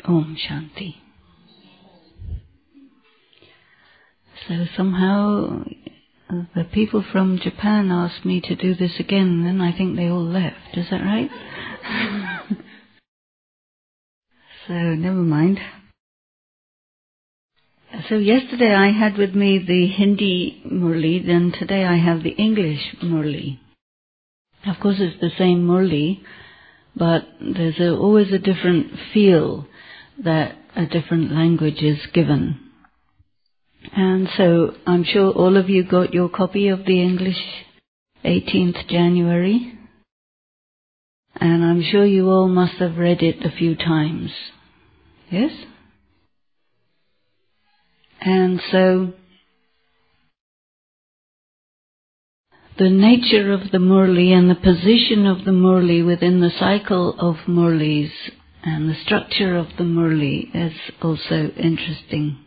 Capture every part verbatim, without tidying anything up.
Om Shanti. So somehow uh, the people from Japan asked me to do this again, and then I think they all left. Is that right? So never mind. So yesterday I had with me the Hindi Murli, then today I have the English Murli. Of course it's the same Murli, but there's a, always a different feel that a different language is given. And so I'm sure all of you got your copy of the English eighteenth January, and I'm sure you all must have read it a few times. Yes? And so the nature of the Murli and the position of the Murli within the cycle of Murlis and the structure of the Murli is also interesting.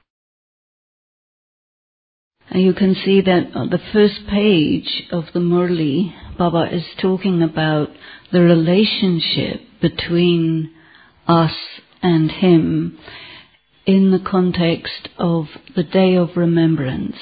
And you can see that on the first page of the Murli, Baba is talking about the relationship between us and him in the context of the Day of Remembrance.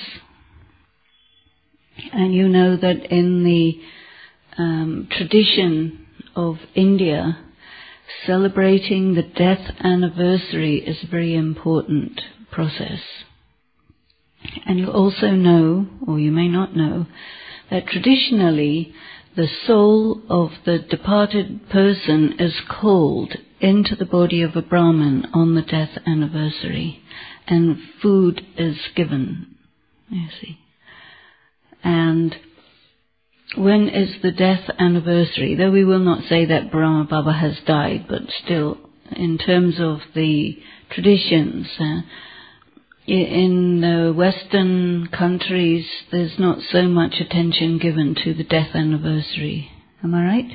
And you know that in the um, tradition of India, celebrating the death anniversary is a very important process. And you also know, or you may not know, that traditionally the soul of the departed person is called into the body of a Brahmin on the death anniversary, and food is given, you see. And when is the death anniversary? Though we will not say that Brahma Baba has died, but still, in terms of the traditions, uh, in the Western countries, there's not so much attention given to the death anniversary. Am I right?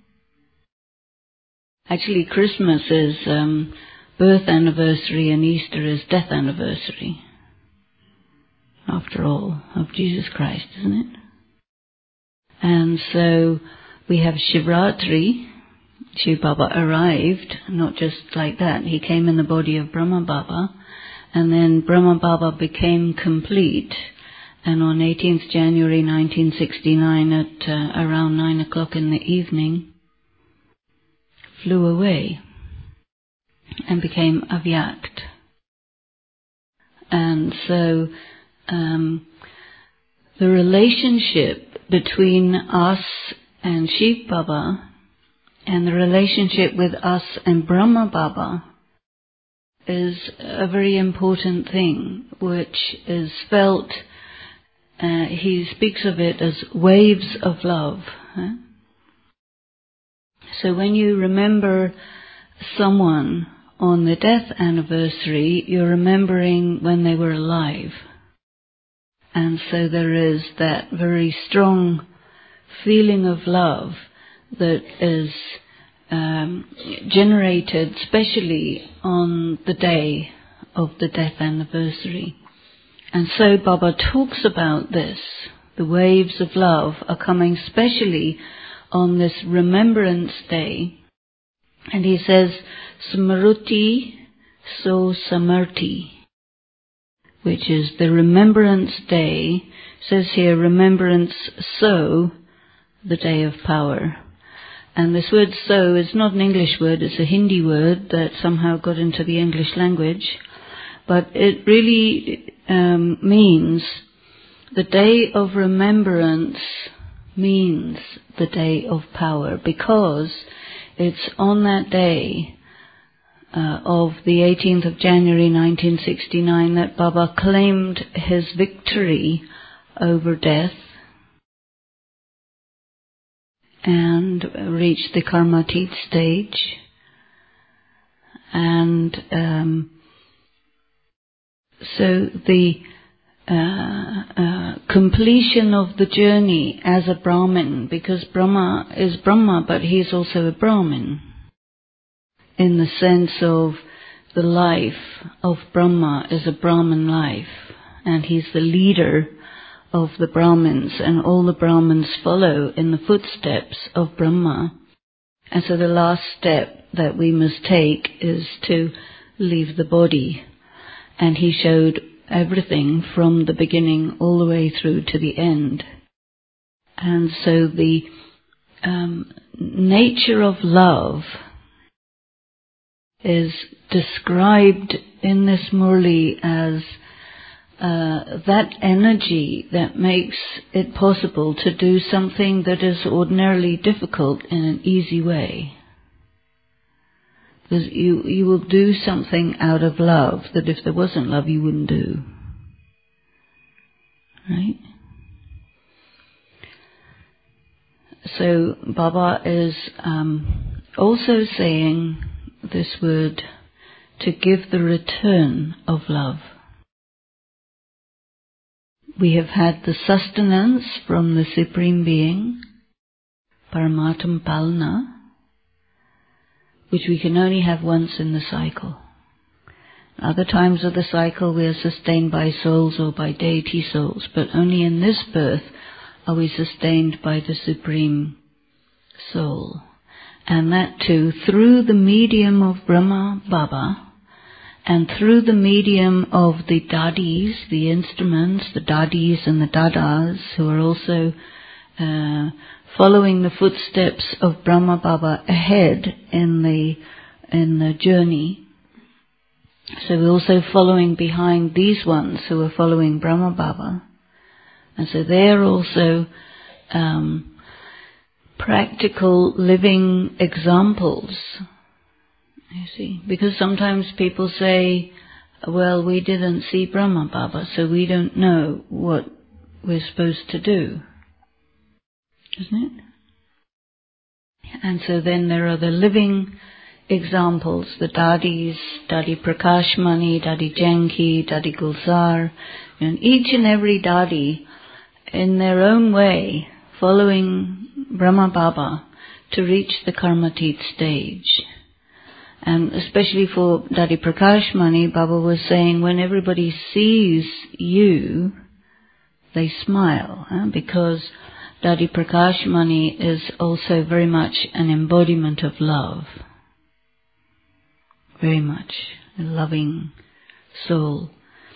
Actually, Christmas is um, birth anniversary and Easter is death anniversary. After all, of Jesus Christ, isn't it? And so we have Shivratri. Shiv Baba arrived, not just like that. He came in the body of Brahma Baba, and then Brahma Baba became complete. And on eighteenth January nineteen sixty-nine at uh, around nine o'clock in the evening, flew away and became avyakt. And so um, the relationship between us and Shiv Baba and the relationship with us and Brahma Baba is a very important thing, which is felt, uh, he speaks of it as waves of love. Huh? So when you remember someone on the death anniversary, you're remembering when they were alive. And so there is that very strong feeling of love that is um, generated especially on the day of the death anniversary. And so Baba talks about this. The waves of love are coming specially on this remembrance day. And he says, Smruti so Samarti, which is the remembrance day. Says here, remembrance so, the day of power. And this word so is not an English word, it's a Hindi word that somehow got into the English language. But it really um, means the day of remembrance means the day of power, because it's on that day uh, of the eighteenth of January nineteen sixty-nine that Baba claimed his victory over death and reached the Karmatit stage. And um, so the uh, uh, completion of the journey as a Brahmin, because Brahma is Brahma, but he is also a Brahmin, in the sense of the life of Brahma is a Brahmin life, and he's the leader of the Brahmins, and all the Brahmins follow in the footsteps of Brahma. And so the last step that we must take is to leave the body. And he showed everything from the beginning all the way through to the end. And so the um, nature of love is described in this Murli as uh, that energy that makes it possible to do something that is ordinarily difficult in an easy way. Because you, you will do something out of love that if there wasn't love you wouldn't do. Right? So Baba is um, also saying this word, to give the return of love. We have had the sustenance from the Supreme Being, Paramatam Palna, which we can only have once in the cycle. Other times of the cycle we are sustained by souls or by deity souls, but only in this birth are we sustained by the Supreme Soul. And that too through the medium of Brahma Baba and through the medium of the dadis, the instruments, the dadis and the dadas, who are also uh, following the footsteps of Brahma Baba ahead in the in the journey. So we're also following behind these ones who are following Brahma Baba. And so they're also um, practical living examples, you see. Because sometimes people say, well, we didn't see Brahma Baba, so we don't know what we're supposed to do. Isn't it? And so then there are the living examples, the Dadis, Dadi Prakashmani, Dadi Janki, Dadi Gulzar, and each and every Dadi in their own way following Brahma Baba to reach the Karmatit stage. And especially for Dadi Prakashmani, Baba was saying when everybody sees you, they smile, huh? Because Dadi Prakashmani is also very much an embodiment of love. Very much a loving soul.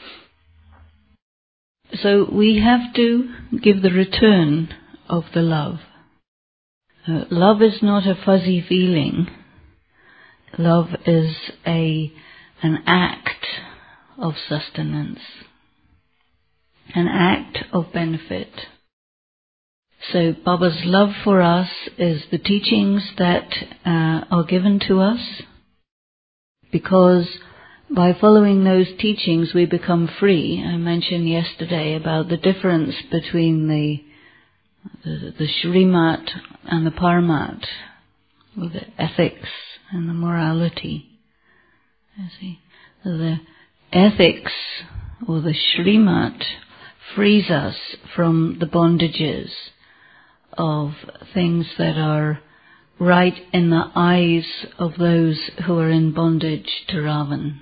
So we have to give the return of the love. Uh, love is not a fuzzy feeling. Love is a an act of sustenance, an act of benefit. So Baba's love for us is the teachings that uh, are given to us, because by following those teachings we become free. I mentioned yesterday about the difference between the the, the Shrimat and the Paramat, or the ethics and the morality. You see, the ethics or the Shrimat frees us from the bondages of things that are right in the eyes of those who are in bondage to Ravan,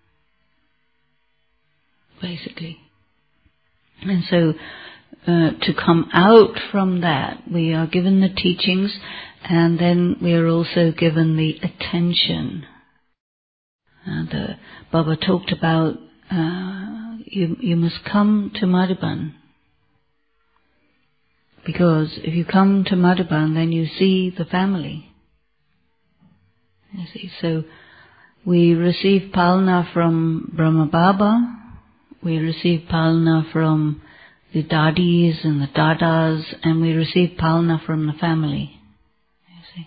basically. And so uh, to come out from that, we are given the teachings, and then we are also given the attention. And uh, Baba talked about uh, you, you must come to Madhuban. Because if you come to Madhuban, then you see the family. You see, so we receive Palna from Brahma Baba, we receive Palna from the Dadis and the Dadas, and we receive Palna from the family. You see.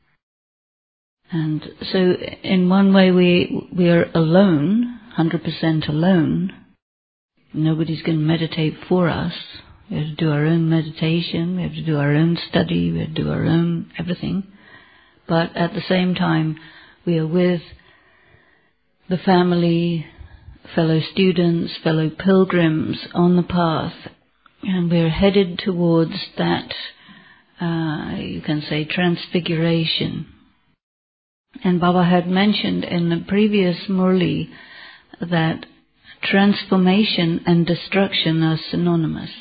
And so in one way we we are alone, one hundred percent alone. Nobody's going to meditate for us. We have to do our own meditation, we have to do our own study, we have to do our own everything. But at the same time, we are with the family, fellow students, fellow pilgrims on the path, and we're headed towards that, uh, you can say, transfiguration. And Baba had mentioned in the previous Murli that transformation and destruction are synonymous.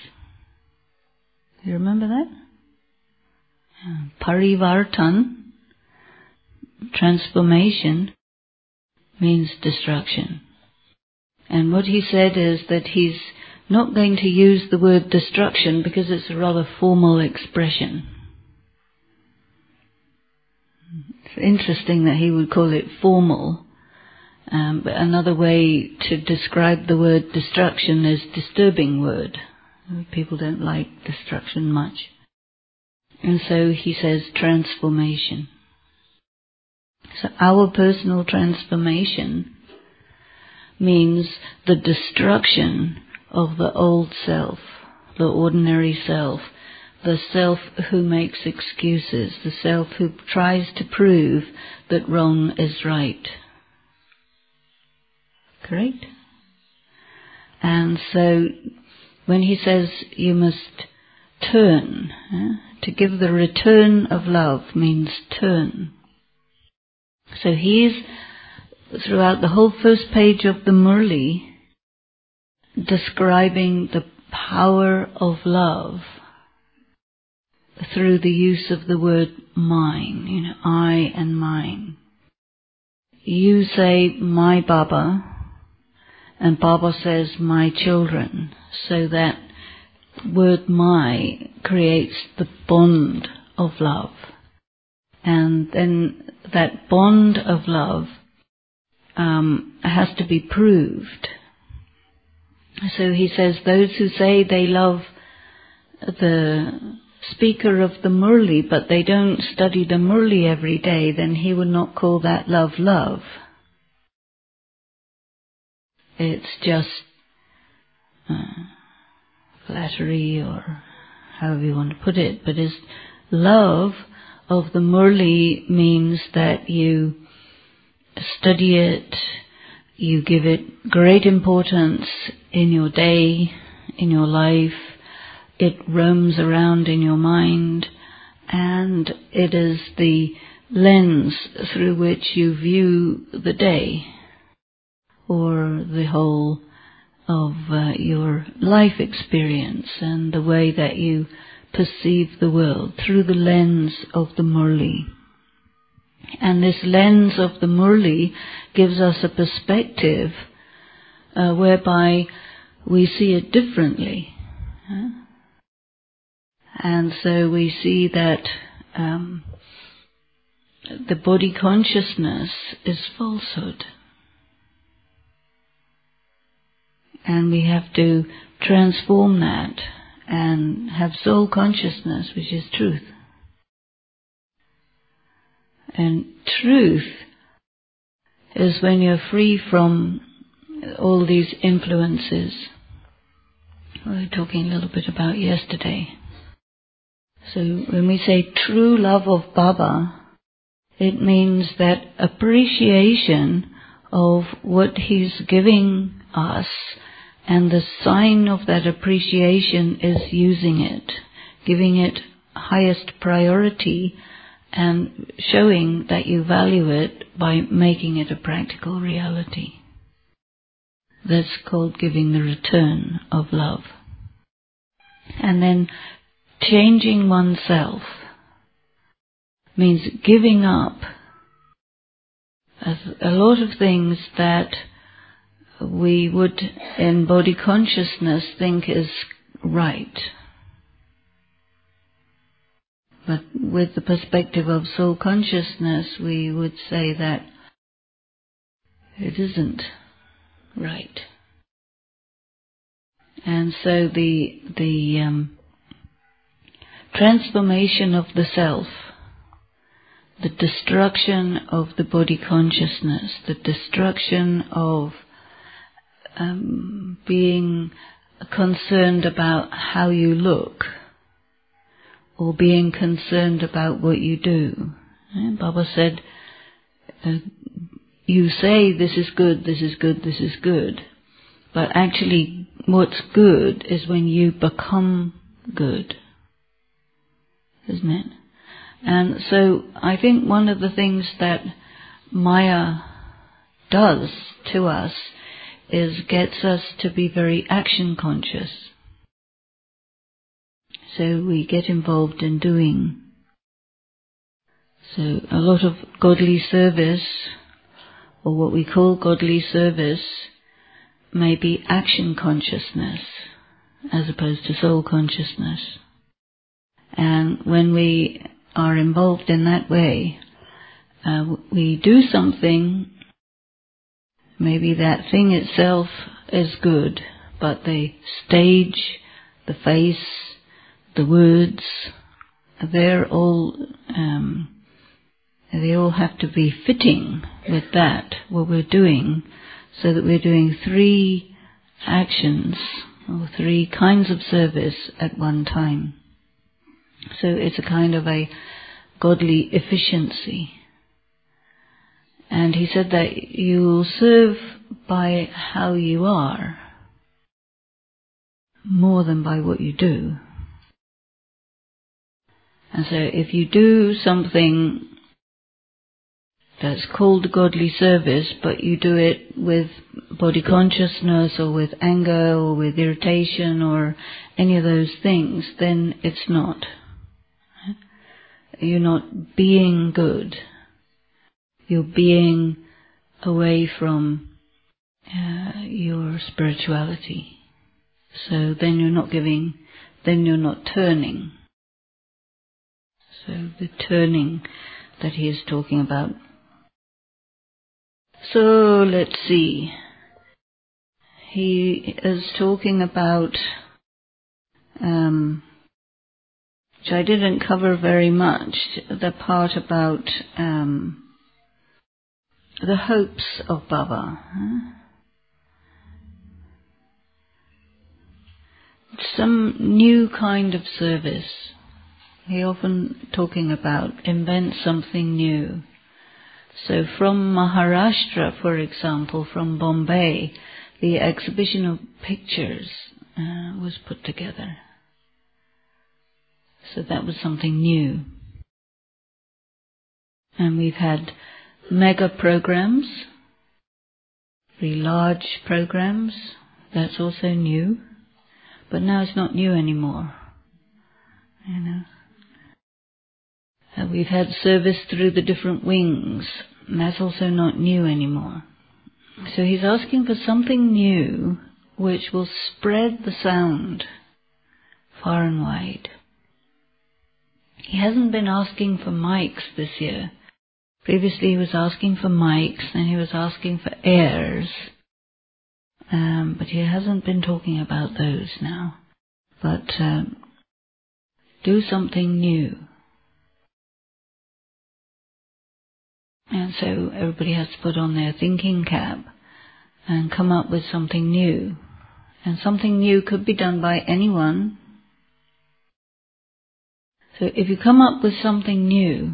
You remember that? Parivartan transformation means destruction. And what he said is that he's not going to use the word destruction because it's a rather formal expression. It's interesting that he would call it formal, um, but another way to describe the word destruction is disturbing word. People don't like destruction much. And so he says transformation. So our personal transformation means the destruction of the old self, the ordinary self, the self who makes excuses, the self who tries to prove that wrong is right. Correct? And so when he says you must turn, eh? to give the return of love means turn. So he's, throughout the whole first page of the Murli, describing the power of love through the use of the word mine, you know, I and mine. You say, my Baba, and Baba says, my children, so that word my creates the bond of love. And then that bond of love um, has to be proved. So he says, those who say they love the speaker of the Murli, but they don't study the Murli every day, then he would not call that love love. It's just uh, flattery, or however you want to put it, but his love of the Murli means that you study it, you give it great importance in your day, in your life, it roams around in your mind, and it is the lens through which you view the day, or the whole of uh, your life experience, and the way that you perceive the world through the lens of the Murli. And this lens of the Murli gives us a perspective uh, whereby we see it differently. Huh? And so we see that um, the body consciousness is falsehood. And we have to transform that and have soul consciousness, which is truth. And truth is when you're free from all these influences we were talking a little bit about yesterday. So when we say true love of Baba, it means that appreciation of what he's giving us, and the sign of that appreciation is using it, giving it highest priority, and showing that you value it by making it a practical reality. That's called giving the return of love. And then changing oneself means giving up a lot of things that we would in body consciousness think is right. But with the perspective of soul consciousness, we would say that it isn't right. And so the the um, transformation of the self, the destruction of the body consciousness, the destruction of um, being concerned about how you look, or being concerned about what you do. And Baba said, uh, you say this is good, this is good, this is good, but actually what's good is when you become good, isn't it? And so I think one of the things that Maya does to us is gets us to be very action conscious. So we get involved in doing. So a lot of godly service, or what we call godly service, may be action consciousness as opposed to soul consciousness. And when we are involved in that way, uh, we do something, maybe that thing itself is good, but the stage, the face, the words, they're all, um, they all have to be fitting with that, what we're doing, so that we're doing three actions, or three kinds of service at one time. So it's a kind of a godly efficiency. And he said that you will serve by how you are, more than by what you do. And so if you do something that's called godly service, but you do it with body consciousness or with anger or with irritation or any of those things, then it's not. You're not being good. You're being away from uh, your spirituality. So then you're not giving, then you're not turning. So the turning that he is talking about. So let's see. He is talking about, um, which I didn't cover very much, the part about um, the hopes of Baba. Huh? Some new kind of service. He often talking about invent something new. So from Maharashtra, for example, from Bombay, the exhibition of pictures uh, was put together. So that was something new. And we've had mega programs, very large programs. That's also new. But now it's not new anymore. You know. Uh, we've had service through the different wings. And that's also not new anymore. So he's asking for something new which will spread the sound far and wide. He hasn't been asking for mics this year. Previously he was asking for mics, and he was asking for airs. Um, but he hasn't been talking about those now. But um, do something new. And so everybody has to put on their thinking cap and come up with something new. And something new could be done by anyone. So if you come up with something new,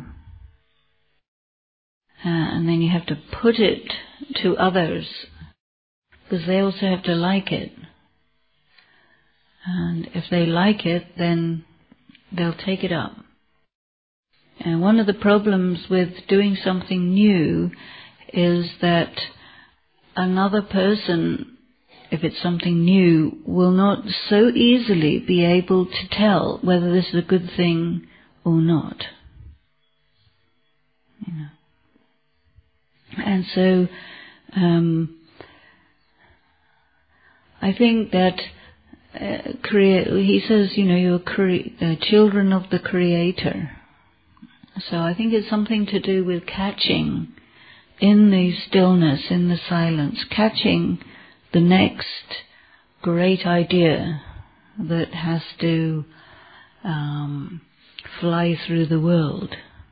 uh, and then you have to put it to others, because they also have to like it. And if they like it, then they'll take it up. And one of the problems with doing something new is that another person, if it's something new, will not so easily be able to tell whether this is a good thing or not. You know. And so um, I think that uh, create, he says, you know, you're cre- uh, children of the Creator. So I think it's something to do with catching in the stillness, in the silence, catching the next great idea that has to um, fly through the world.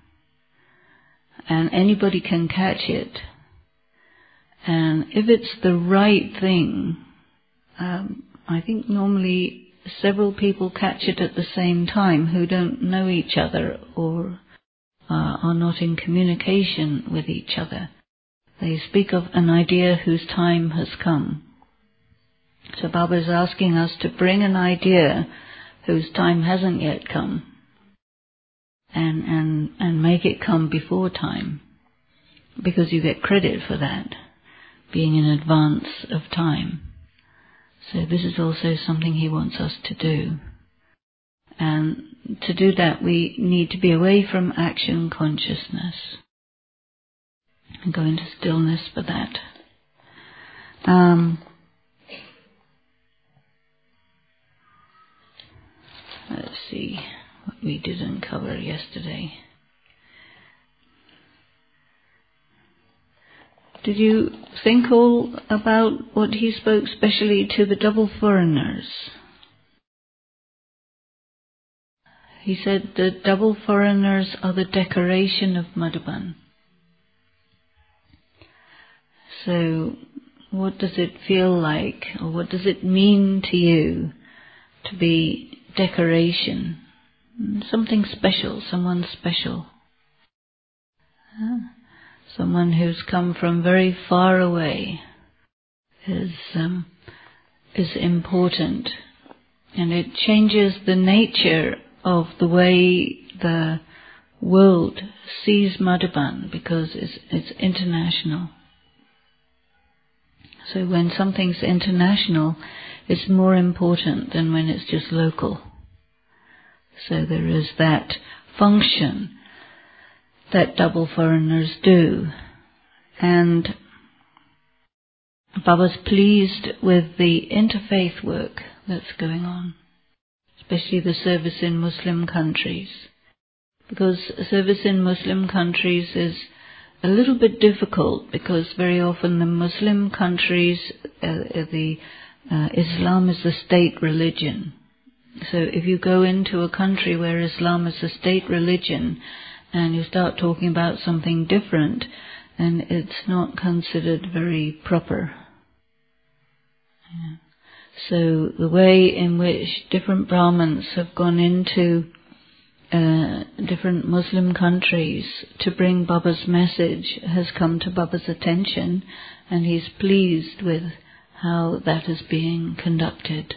And anybody can catch it. And if it's the right thing, um, I think normally several people catch it at the same time who don't know each other or uh, are not in communication with each other. They speak of an idea whose time has come. So Baba is asking us to bring an idea whose time hasn't yet come, and and and make it come before time, because you get credit for that, being in advance of time. So this is also something he wants us to do. And to do that, we need to be away from action consciousness and go into stillness for that. Um, let's see what we didn't cover yesterday. Did you think all about what he spoke specially to the double foreigners? He said the double foreigners are the decoration of Madhuban. So what does it feel like, or what does it mean to you to be decoration? Something special, someone special. Huh? Someone who's come from very far away is um, is important, and it changes the nature of the way the world sees Madhuban, because it's, it's international. So when something's international, it's more important than when it's just local. So there is that function that double foreigners do. And Baba's pleased with the interfaith work that's going on, especially the service in Muslim countries. Because service in Muslim countries is a little bit difficult, because very often the Muslim countries, uh, the uh, Islam is the state religion. So if you go into a country where Islam is the state religion and you start talking about something different, then it's not considered very proper. Yeah. So the way in which different Brahmins have gone into uh, different Muslim countries to bring Baba's message has come to Baba's attention, and he's pleased with how that is being conducted.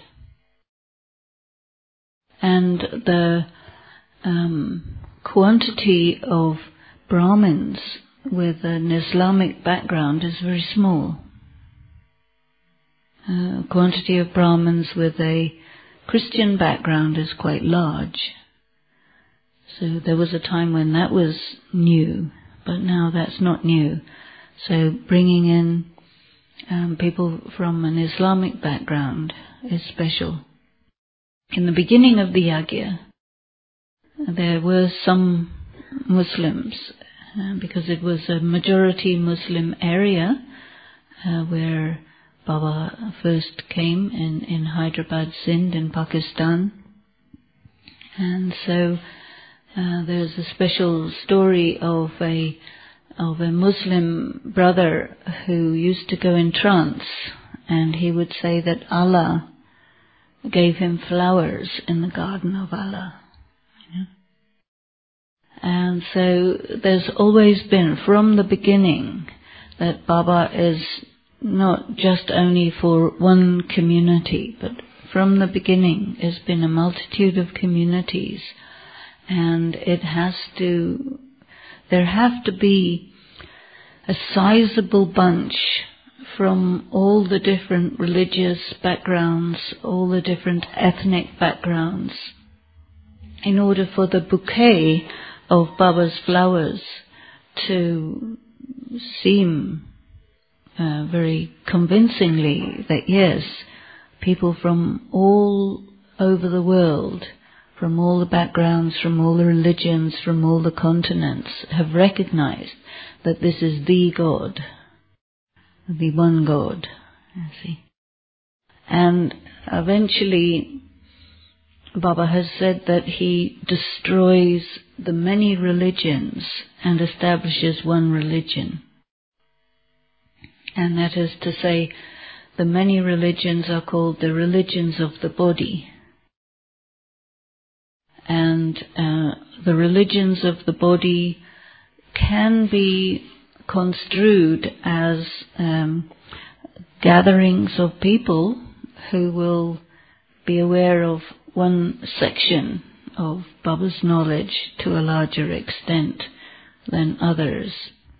And the um, quantity of Brahmins with an Islamic background is very small. Uh, quantity of Brahmins with a Christian background is quite large. So there was a time when that was new, but now that's not new. So bringing in um, people from an Islamic background is special. In the beginning of the yagya, there were some Muslims, uh, because it was a majority Muslim area uh, where Baba first came in, in Hyderabad, Sindh in Pakistan. And so uh, there's a special story of a of a Muslim brother who used to go in trance, and he would say that Allah gave him flowers in the garden of Allah. You know? And so there's always been, from the beginning, that Baba is not just only for one community, but from the beginning there's been a multitude of communities, and it has to, there have to be a sizable bunch from all the different religious backgrounds, all the different ethnic backgrounds, in order for the bouquet of Baba's flowers to seem uh, very convincingly that yes, people from all over the world, from all the backgrounds, from all the religions, from all the continents, have recognized that this is the God, the one God, you see. And eventually Baba has said that he destroys the many religions and establishes one religion. And that is to say, the many religions are called the religions of the body. And uh, the religions of the body can be construed as um, gatherings of people who will be aware of one section of Baba's knowledge to a larger extent than others.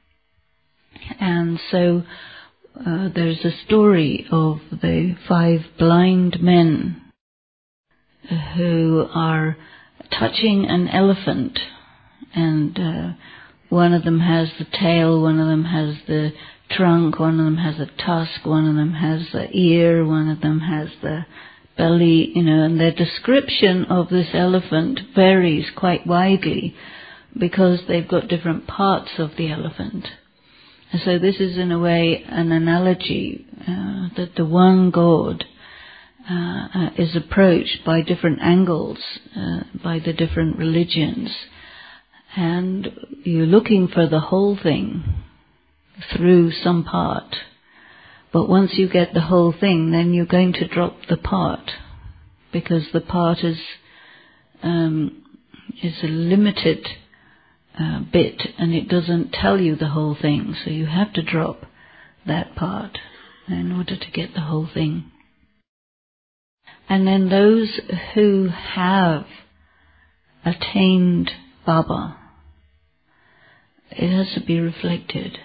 And so uh, there's a story of the five blind men who are touching an elephant, and uh, one of them has the tail, one of them has the trunk, one of them has a tusk, one of them has the ear, one of them has the belly, you know, and their description of this elephant varies quite widely because they've got different parts of the elephant. And so this is in a way an analogy uh, that the one God uh, uh, is approached by different angles, uh, by the different religions. And you're looking for the whole thing through some part. But once you get the whole thing, then you're going to drop the part, because the part is um, is a limited uh, bit, and it doesn't tell you the whole thing. So you have to drop that part in order to get the whole thing. And then those who have attained Baba, it has to be reflected.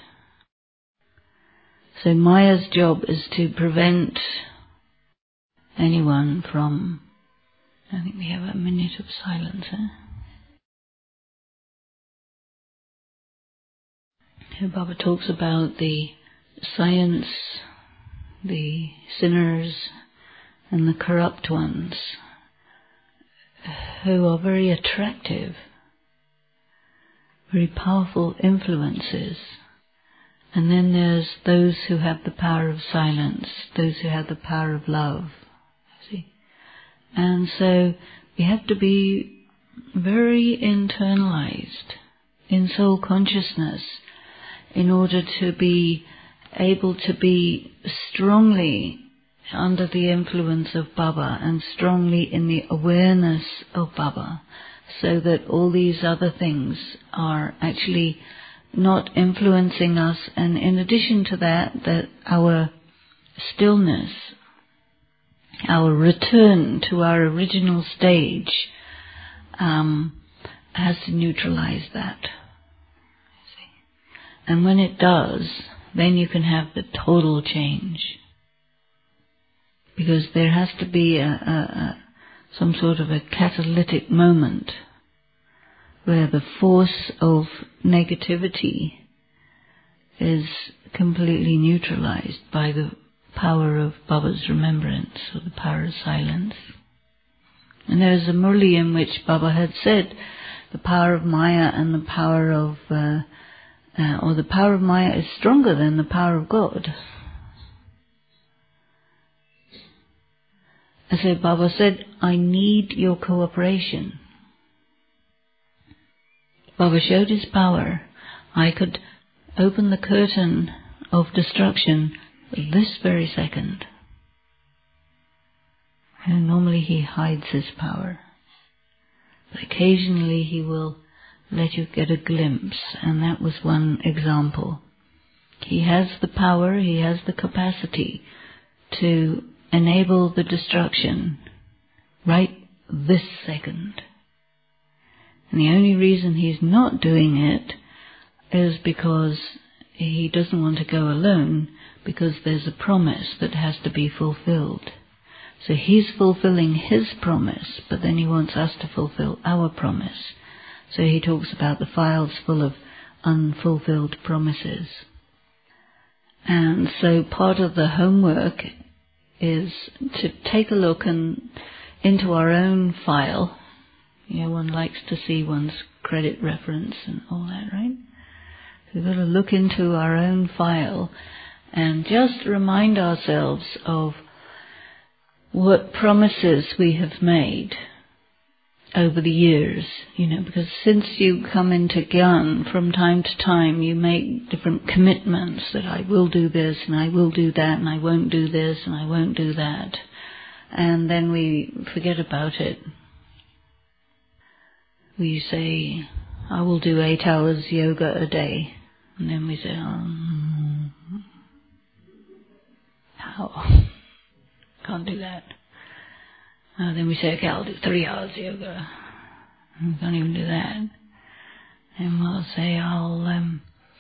So Maya's job is to prevent anyone from... I think we have a minute of silence. Eh? Here Baba talks about the science, the sinners and the corrupt ones, who are very attractive, very powerful influences. And then there's those who have the power of silence, those who have the power of love. See? And so we have to be very internalized in soul consciousness in order to be able to be strongly under the influence of Baba and strongly in the awareness of Baba, so that all these other things are actually not influencing us, and in addition to that, that our stillness, our return to our original stage, um, has to neutralize that. See? And when it does, then you can have the total change. Because there has to be a, a, a, some sort of a catalytic moment where the force of negativity is completely neutralized by the power of Baba's remembrance, or the power of silence. And there's a Murli in which Baba had said the power of Maya and the power of, uh, uh, or the power of Maya is stronger than the power of God. And so Baba said, I need your cooperation. Baba showed his power. I could open the curtain of destruction this very second. And normally he hides his power. But occasionally he will let you get a glimpse, and that was one example. He has the power, he has the capacity to enable the destruction right this second. And the only reason he's not doing it is because he doesn't want to go alone, because there's a promise that has to be fulfilled. So he's fulfilling his promise, but then he wants us to fulfill our promise. So he talks about the files full of unfulfilled promises. And so part of the homework is to take a look and into our own file. You know, one likes to see one's credit reference and all that, right? So we've got to look into our own file and just remind ourselves of what promises we have made over the years, you know, because since you come into Gyan, from time to time you make different commitments that I will do this and I will do that and I won't do this and I won't do that. And then we forget about it. We say, I will do eight hours yoga a day. And then we say, um, how? Can't do that. Uh, then we say, okay, I'll do three hours yoga. We can't even do that. And we'll say, I'll, um,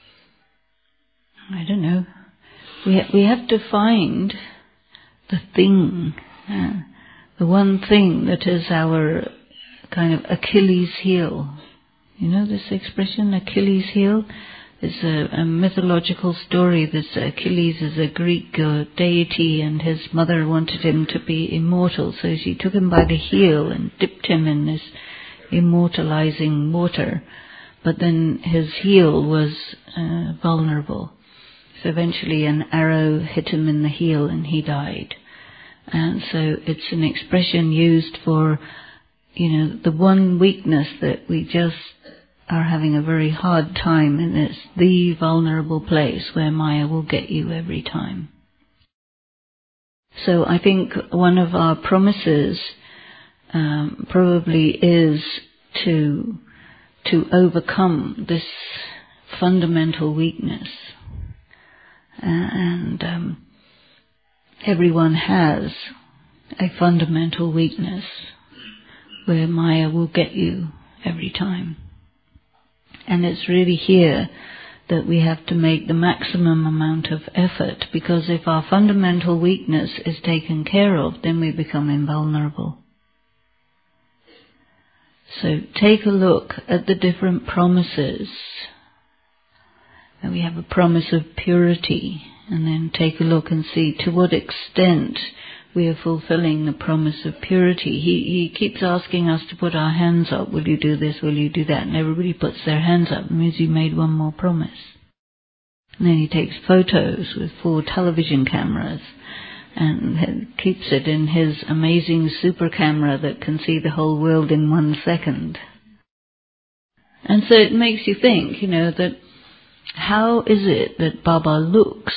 I don't know. We ha- we have to find the thing, uh, the one thing that is our kind of Achilles heel. You know this expression, Achilles heel? It's a, a mythological story that Achilles is a Greek uh, deity, and his mother wanted him to be immortal, so she took him by the heel and dipped him in this immortalizing water. But then his heel was uh, vulnerable. So eventually an arrow hit him in the heel and he died. And so it's an expression used for, you know, the one weakness that we just are having a very hard time, and it's the vulnerable place where Maya will get you every time. So I think one of our promises um, probably is to to overcome this fundamental weakness. Uh, and um, everyone has a fundamental weakness where Maya will get you every time. And it's really here that we have to make the maximum amount of effort, because if our fundamental weakness is taken care of, then we become invulnerable. So take a look at the different promises. And we have a promise of purity, and then take a look and see to what extent we are fulfilling the promise of purity. He, he keeps asking us to put our hands up. Will you do this? Will you do that? And everybody puts their hands up. It means you made one more promise. And then he takes photos with four television cameras and keeps it in his amazing super camera that can see the whole world in one second. And so it makes you think, you know, that how is it that Baba looks?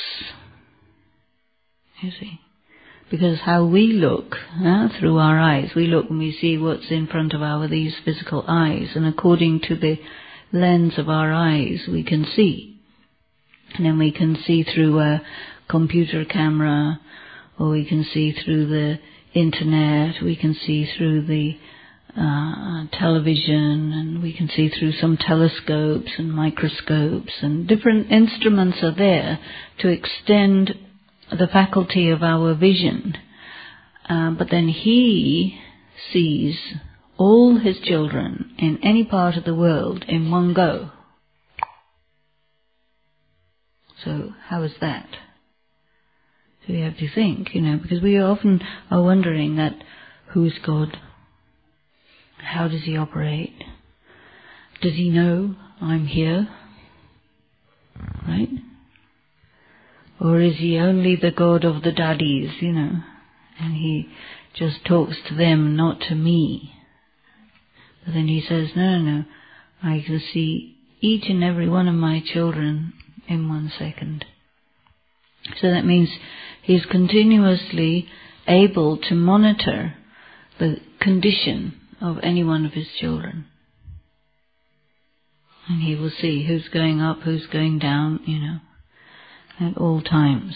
You see? Because how we look, uh, through our eyes, we look and we see what's in front of our these physical eyes, and according to the lens of our eyes we can see. And then we can see through a computer camera, or we can see through the internet, we can see through the uh, television, and we can see through some telescopes and microscopes, and different instruments are there to extend the faculty of our vision. Uh, but then he sees all his children in any part of the world in one go. So how is that? So we have to think, you know, because we often are wondering that, who is God? How does he operate? Does he know I'm here? Right? Or is he only the God of the daddies, you know, and he just talks to them, not to me? But then he says, no, no, no, I can see each and every one of my children in one second. So that means he's continuously able to monitor the condition of any one of his children. And he will see who's going up, who's going down, you know, at all times.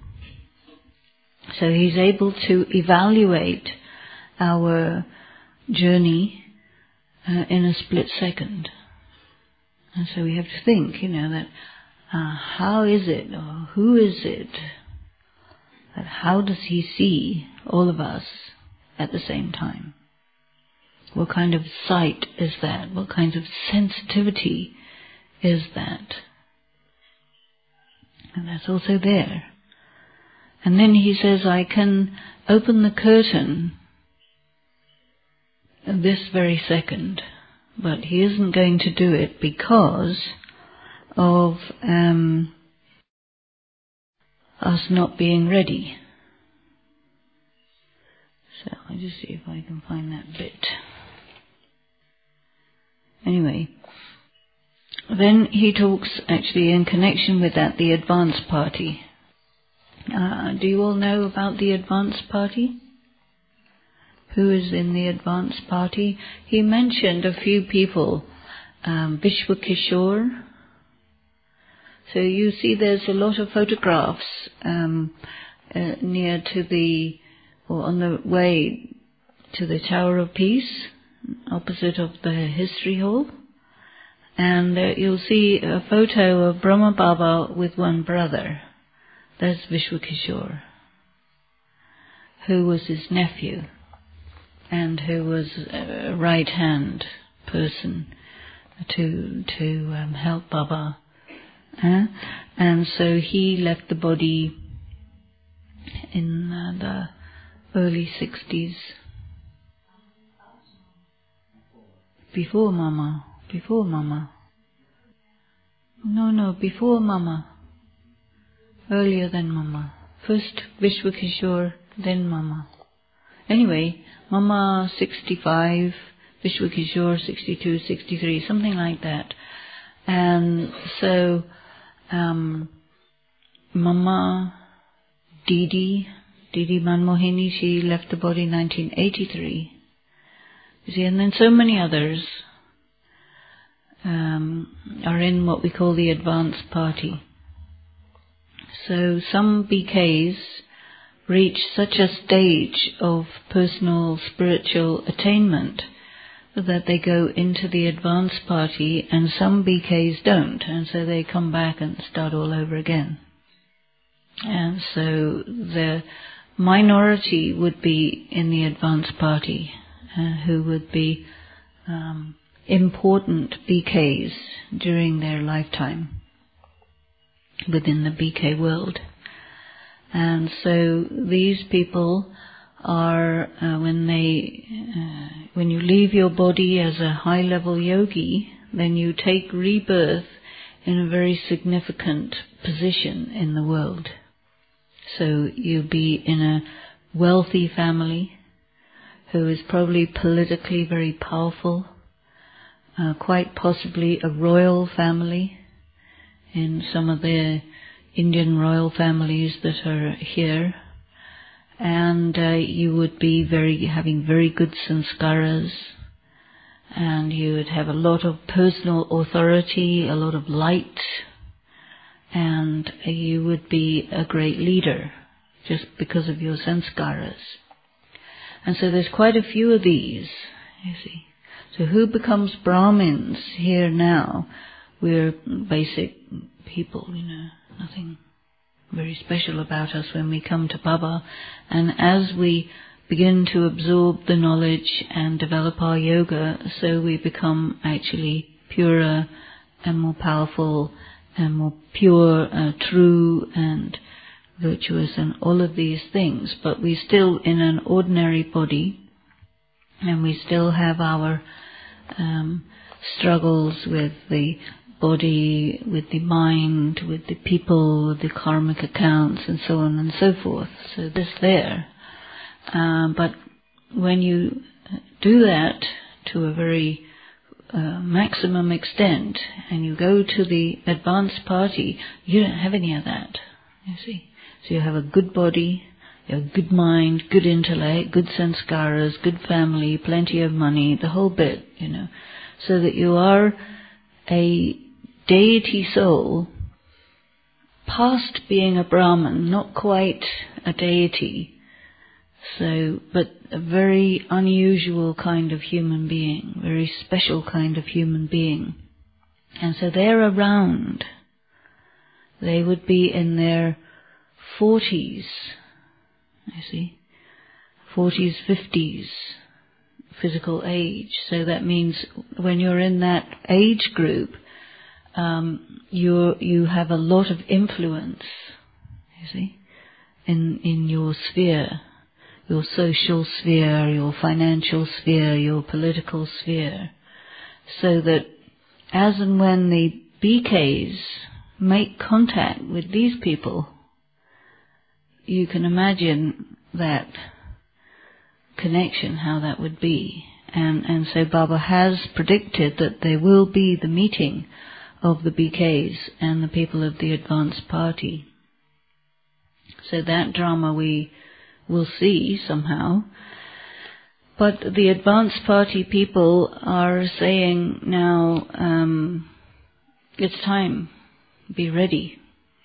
So he's able to evaluate our journey uh, in a split second. And so we have to think, you know, that uh, how is it, or who is it, that how does he see all of us at the same time? What kind of sight is that? What kind of sensitivity is that? And that's also there. And then he says, I can open the curtain this very second. But he isn't going to do it because of um, us not being ready. So I'll just see if I can find that bit. Anyway, then he talks actually in connection with that, the advance party. Uh, do you all know about the advance party? Who is in the advance party? He mentioned a few people, um, Vishwakishore. So you see there's a lot of photographs um, uh, near to the, or on the way to the Tower of Peace, opposite of the History Hall. And uh, you'll see a photo of Brahma Baba with one brother. That's Vishwakishore, who was his nephew. and who was a right-hand person to to um, help Baba. Uh, and so he left the body in uh, the early sixties. Before Mama. Before Mama. No, no, before Mama. Earlier than Mama. First Vishwakishore, then Mama. Anyway, Mama sixty-five, Vishwakishore sixty-two, sixty-three, something like that. And so um, Mama Didi, Didi Manmohini, she left the body in nineteen eighty-three. You see, and then so many others um, are in what we call the advanced party. So some B Ks reach such a stage of personal spiritual attainment that they go into the advanced party, and some B Ks don't, and so they come back and start all over again. And so the minority would be in the advanced party, uh, who would be um, important B Ks during their lifetime within the B K world. And so these people are, uh, when they, uh, when you leave your body as a high-level yogi, then you take rebirth in a very significant position in the world. So you'll be in a wealthy family who is probably politically very powerful, uh, quite possibly a royal family in some of the Indian royal families that are here. And uh, you would be very having very good sanskaras, and you would have a lot of personal authority, a lot of light, and you would be a great leader just because of your sanskaras. And so there's quite a few of these, you see. So who becomes Brahmins here now? We're basic people, you know, nothing very special about us when we come to Baba. And as we begin to absorb the knowledge and develop our yoga, so we become actually purer and more powerful and more pure, uh, true and virtuous and all of these things. But we're still in an ordinary body, and we still have our um, struggles with the body, with the mind, with the people, with the karmic accounts, and so on and so forth. So this there. Um, but when you do that to a very uh, maximum extent, and you go to the advanced party, you don't have any of that, you see. So you have a good body, you have a good mind, good intellect, good sanskaras, good family, plenty of money, the whole bit, you know. So that you are a deity soul, past being a Brahman, not quite a deity, so, but a very unusual kind of human being, very special kind of human being. And so they're around. They would be in their forties, you see, forties, fifties, physical age. So that means when you're in that age group, Um, you you have a lot of influence, you see, in in your sphere, your social sphere, your financial sphere, your political sphere, so that as and when the B Ks make contact with these people, you can imagine that connection, how that would be. And and so Baba has predicted that there will be the meeting of the B Ks and the people of the advanced party. So that drama we will see somehow. But the advanced party people are saying now, um, it's time, be ready.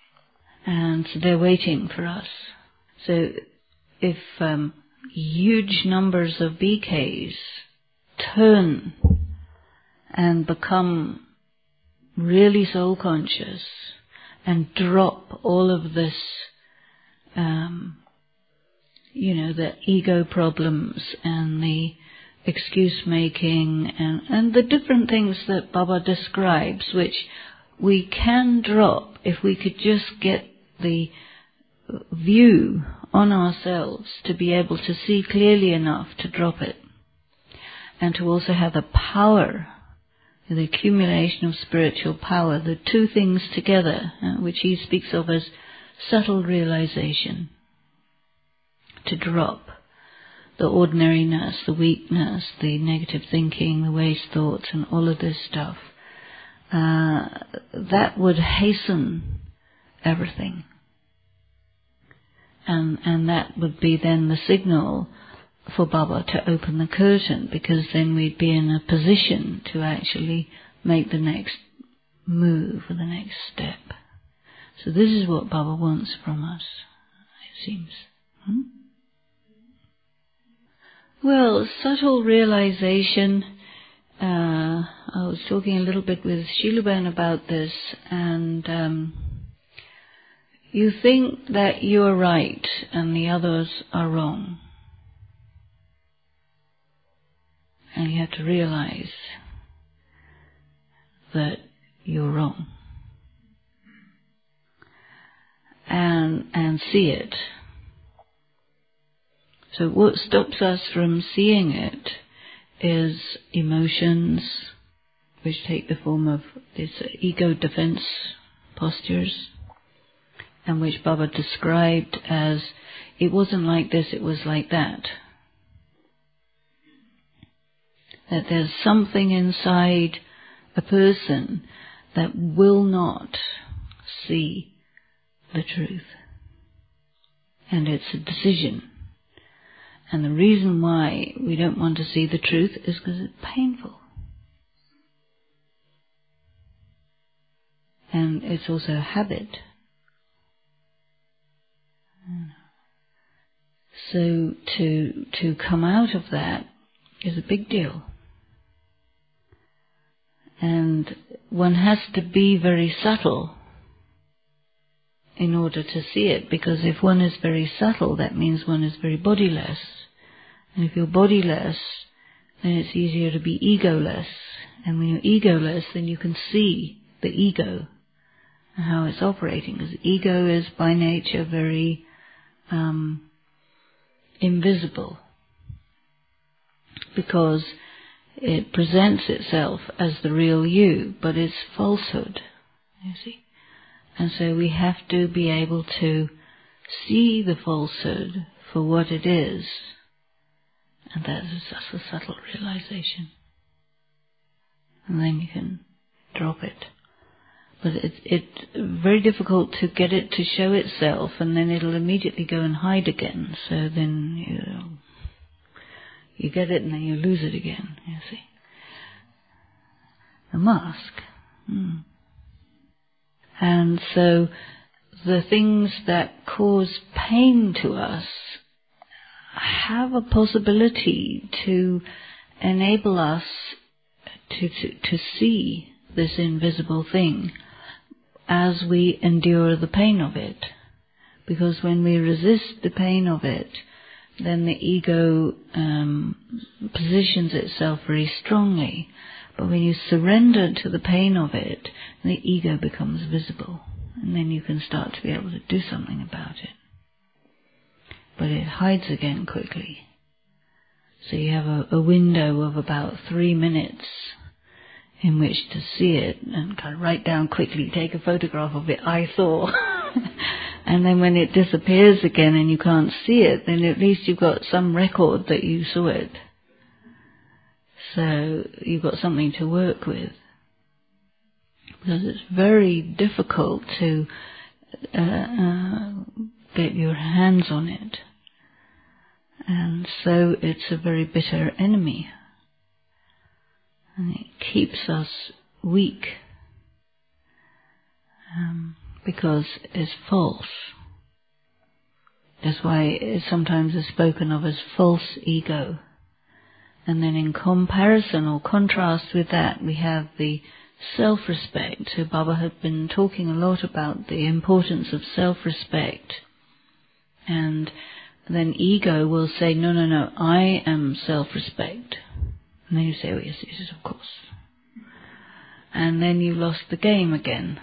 And so they're waiting for us. So if um, huge numbers of B Ks turn and become really soul conscious and drop all of this um, you know, the ego problems and the excuse making and, and the different things that Baba describes, which we can drop if we could just get the view on ourselves to be able to see clearly enough to drop it, and to also have the power, the accumulation of spiritual power, the two things together, uh, which he speaks of as subtle realization, to drop the ordinariness, the weakness, the negative thinking, the waste thoughts, and all of this stuff. Uh, that would hasten everything. And, and that would be then the signal for Baba to open the curtain, because then we'd be in a position to actually make the next move or the next step. So this is what Baba wants from us, it seems. Hmm? Well, subtle realization, uh, I was talking a little bit with Shiluban about this, and um, you think that you're right and the others are wrong. And you have to realize that you're wrong. And, and see it. So what stops us from seeing it is emotions, which take the form of these ego defense postures, and which Baba described as, it wasn't like this, it was like that. That there's something inside a person that will not see the truth. And it's a decision. And the reason why we don't want to see the truth is because it's painful. And it's also a habit. So to to come out of that is a big deal. And one has to be very subtle in order to see it, because if one is very subtle, that means one is very bodiless. And if you're bodiless, then it's easier to be egoless. And when you're egoless, then you can see the ego and how it's operating. Because ego is by nature very um, invisible, because it presents itself as the real you, but it's falsehood, you see. And so we have to be able to see the falsehood for what it is. And that's just a subtle realization. And then you can drop it. But it, it's very difficult to get it to show itself, and then it'll immediately go and hide again. So then you know, you get it and then you lose it again, you see. The mask. Hmm. And so the things that cause pain to us have a possibility to enable us to, to, to see this invisible thing as we endure the pain of it. Because when we resist the pain of it, then the ego um, positions itself very strongly. But when you surrender to the pain of it, the ego becomes visible. And then you can start to be able to do something about it. But it hides again quickly. So you have a, a window of about three minutes in which to see it and kind of write down quickly, take a photograph of it, I saw. And then when it disappears again and you can't see it, then at least you've got some record that you saw it. So you've got something to work with. Because it's very difficult to uh, uh, get your hands on it. And so it's a very bitter enemy. And it keeps us weak. Um, because it's false. That's why it sometimes is spoken of as false ego. And then in comparison or contrast with that, we have the self-respect. So Baba had been talking a lot about the importance of self-respect. And then ego will say, no, no, no, I am self-respect. And then you say, oh yes, yes, of course. And then you lost the game again.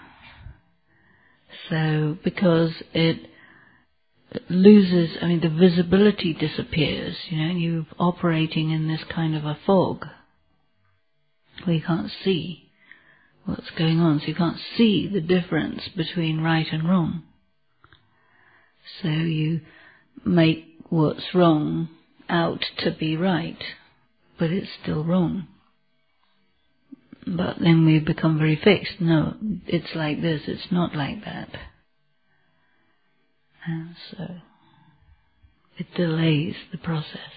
So, because it loses, I mean, the visibility disappears, you know, you're operating in this kind of a fog where you can't see what's going on, so you can't see the difference between right and wrong. So you make what's wrong out to be right, but it's still wrong. But then we become very fixed. No, it's like this, it's not like that. And so it delays the process.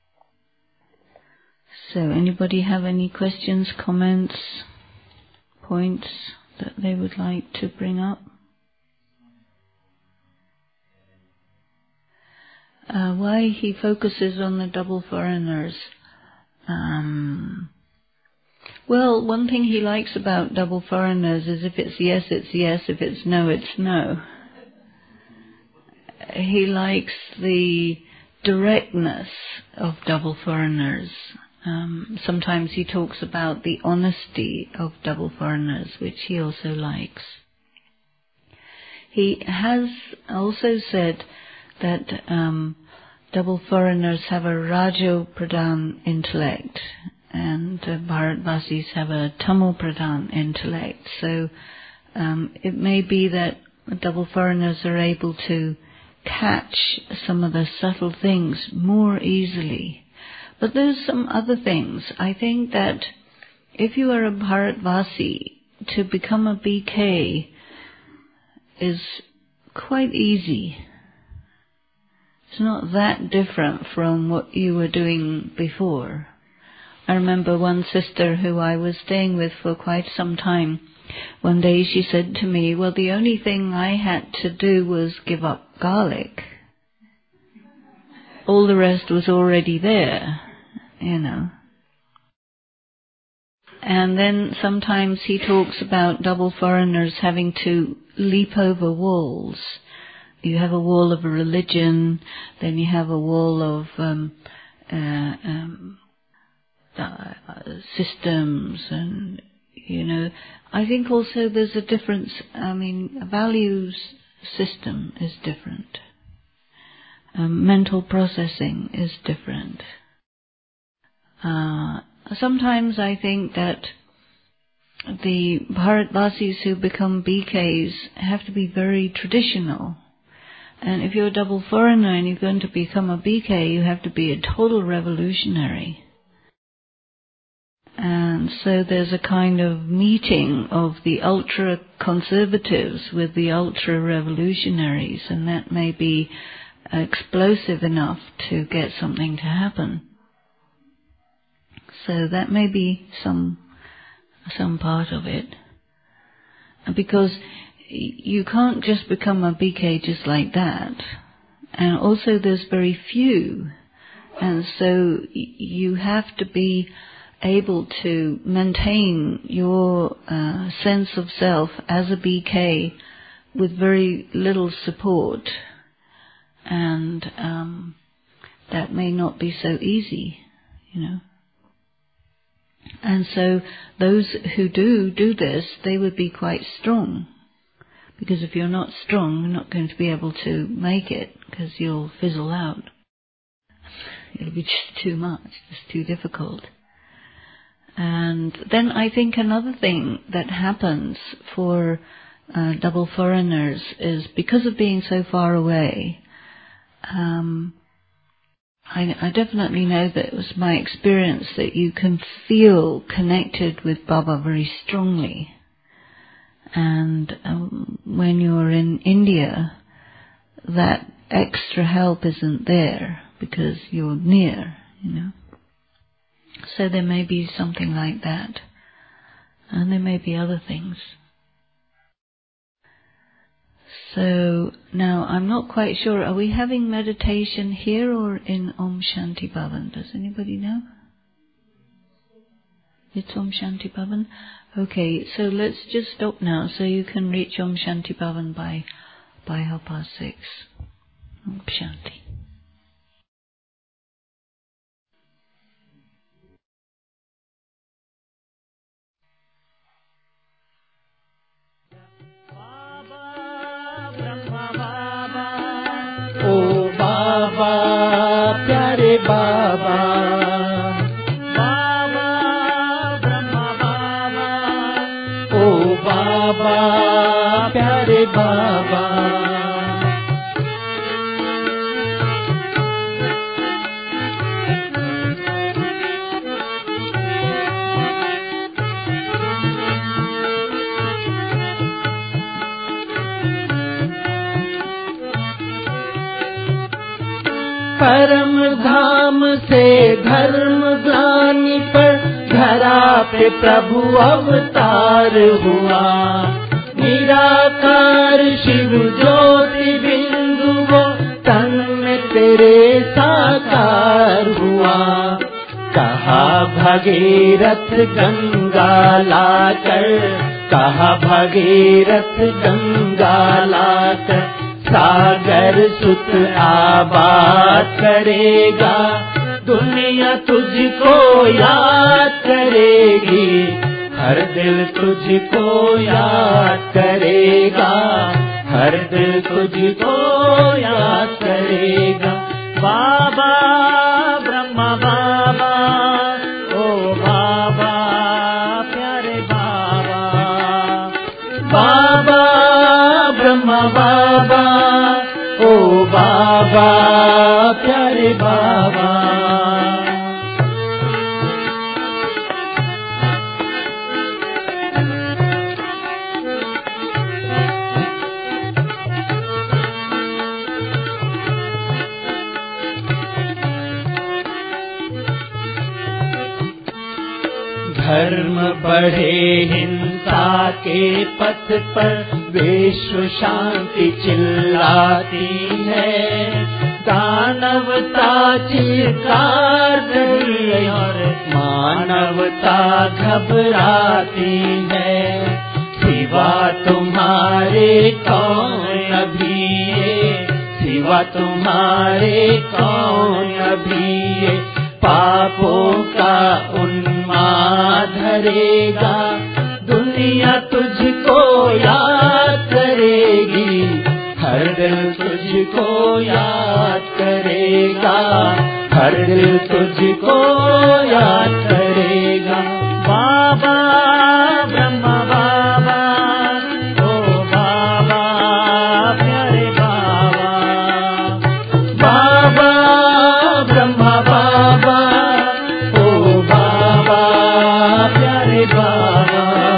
So anybody have any questions, comments, points that they would like to bring up? Uh, why he focuses on the double foreigners? Um, well, one thing he likes about double foreigners is if it's yes, it's yes, if it's no, it's no. He likes the directness of double foreigners. Um, sometimes he talks about the honesty of double foreigners, which he also likes. He has also said that um, double foreigners have a Rajo Pradhan intellect and uh, Bharatvasis have a Tamil Pradhan intellect. So um, it may be that double foreigners are able to catch some of the subtle things more easily. But there's some other things. I think that if you are a Bharatvasi, to become a B K is quite easy. It's not that different from what you were doing before. I remember one sister who I was staying with for quite some time. One day she said to me, well, the only thing I had to do was give up garlic. All the rest was already there, you know. And then sometimes he talks about double foreigners having to leap over walls. You have a wall of a religion, then you have a wall of um, uh, um, uh, systems, and you know. I think also there's a difference. I mean, a values system is different. Um, mental processing is different. Uh, sometimes I think that the Bharatvasis who become B Ks have to be very traditional. And if you're a double foreigner and you're going to become a B K, you have to be a total revolutionary. And so there's a kind of meeting of the ultra-conservatives with the ultra-revolutionaries, and that may be explosive enough to get something to happen. So that may be some some part of it. Because you can't just become a B K just like that. And also there's very few. And so you have to be able to maintain your uh, sense of self as a B K with very little support. And um, that may not be so easy, you know. And so those who do do this, they would be quite strong. Because if you're not strong, you're not going to be able to make it, because you'll fizzle out. It'll be just too much, just too difficult. And then I think another thing that happens for uh, double foreigners is because of being so far away, um, I, I definitely know that it was my experience that you can feel connected with Baba very strongly. And um, when you're in India, that extra help isn't there because you're near, you know. So there may be something like that. And there may be other things. So now I'm not quite sure, are we having meditation here or in Om Shanti Bhavan? Does anybody know? It's Om Shanti Bhavan? Okay, so let's just stop now so you can reach Om Shanti Bhavan by, by half past six. Om Shanti. बाबा प्यारे बाबा, बाबा ब्रह्मा बाबा, ओ बाबा प्यारे बाबा। परम धाम से धर्म ग्लानि पर धरा पे प्रभु अवतार हुआ, निराकार शिव ज्योति बिंदु वो तन में तेरे साकार हुआ। कहा भगीरथ गंगा लाकर, कहा भगीरथ गंगा लाकर, सागर सुत आबाद करेगा, दुनिया तुझको याद करेगी, हर दिल तुझको याद करेगा, हर दिल तुझको याद करेगा। बाबा ब्रह्मा बाबा, ओ बाबा प्यारे बाबा, बाबा ब्रह्मा बाबा, ओ बाबा प्यारे बाबा। धर्म बढ़े हिंसा के पथ पर, विश्व शांति चिल्लाती है, दानवता चिरकार रही और मानवता घबराती है। सिवा तुम्हारे कौन अभी ये, सिवा तुम्हारे कौन अभी ये, पापों का उन्माद धरेगा, दुनिया तुझको याद करेगी, हर दिल तुझको याद करेगा, हर दिल तुझको याद करेगा। बाबा ब्रह्मा बाबा, ओ बाबा प्यारे बाबा, बाबा ब्रह्मा बाबा, ओ बाबा प्यारे बाबा।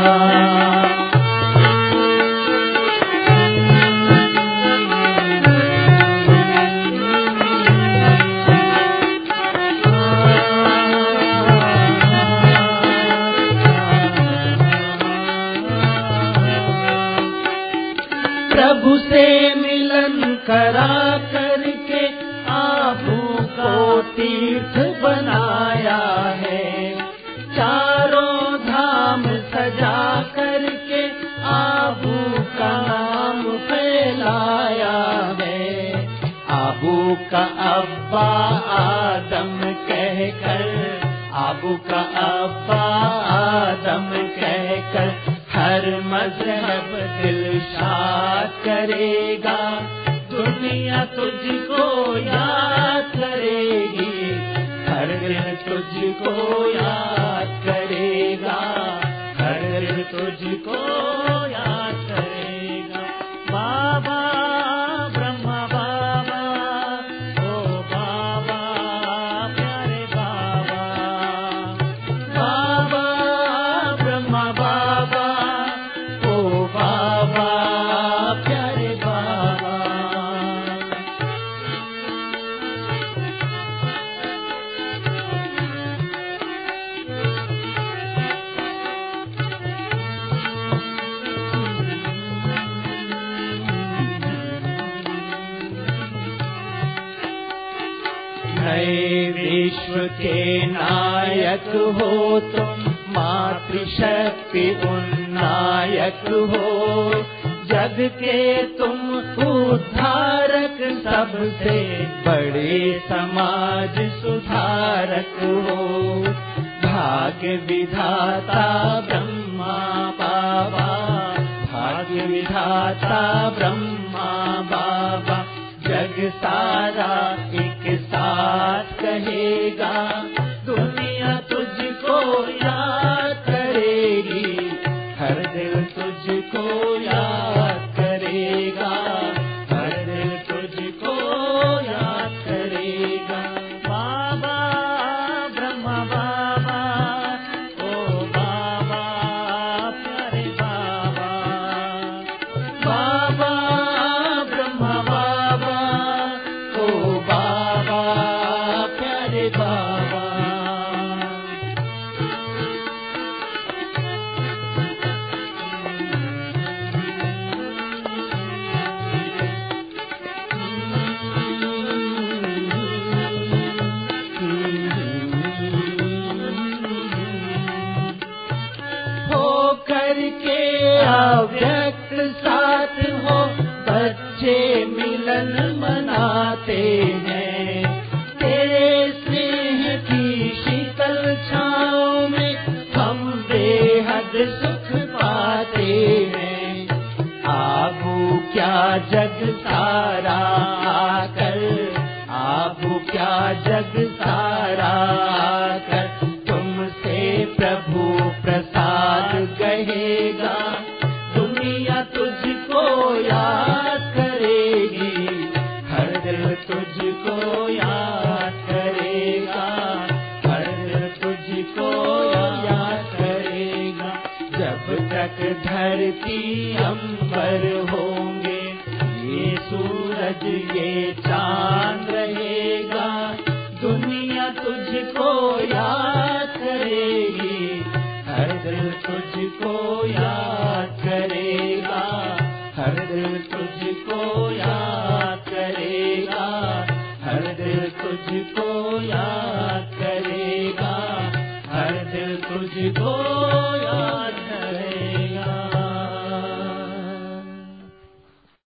प्रभु से मिलन करा करके आबू को तीर्थ बनाया है, चारों धाम सजा करके आबू का नाम फैलाया है। आबू का अब्बा आदम कहकर, आबू का अब्बा आदम कहकर, हर मजहब दिलशाद करेगा, दुनिया तुझको याद करेगी, हर दिल तुझको याद करेगा, हर दिल तुझको याद करेगा। बाबा ब्रह्मा बाबा, ओ बाबा प्यारे बाबा, बाबा ब्रह्मा बाबा, ओ बाबा प्यारे बाबा। नए विश्व के नायक हो तुम, मातृशक्ति उन्नायक हो, जग के तुम उद्धारक, सबसे बड़े समाज सुधारक हो। भाग्य विधाता ब्रह्मा बाबा, भाग्य विधाता ब्रह्मा बाबा, जग सारा एक रहेगा, दुनिया तुझको याद करेगी, हर दिल तुझको याद करेगा, हर दिल तुझको याद करेगा। बाबा ब्रह्मा बाबा, ओ बाबा प्यारे बाबा, बाबा ब्रह्मा बाबा, ओ बाबा प्यारे बाबा। हो करके अव्यक्त साथ हो, बच्चे मिलन मनाते हैं, तेरे स्नेह की शीतल छाँव में हम बेहद सुख पाते हैं। आबू क्या जग सारा आकर, आबू क्या जग सारा आकर, तुमसे प्रभु प्रसाद कहेगा, दुनिया तुझको याद करेगी, हर दिल तुझको याद करेगा, हर दिल तुझको याद करेगा। जब तक धरती अंबर होंगे, ये सूरज ये चांद रहेगा, दुनिया तुझको याद करेगी, हर दिल तुझको याद करेगा, हर दिल तुझको याद करेगा, हर दिल तुझको याद करेगा, हर दिल तुझको याद करेगा।